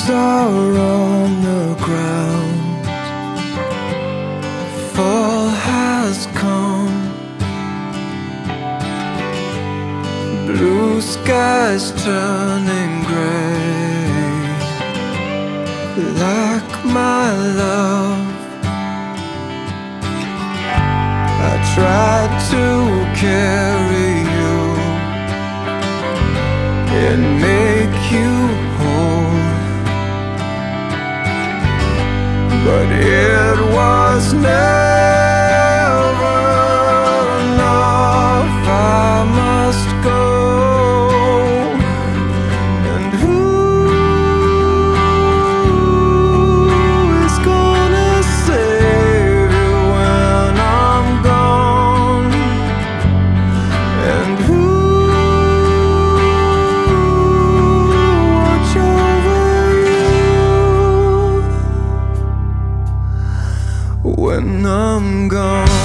are on the ground. Fall has come. Blue skies turning gray. Like my love, I tried to carry you and make you whole, but it was never enough. I must go. And who is gonna save you when I'm gone? And who watch over you when I'm gone?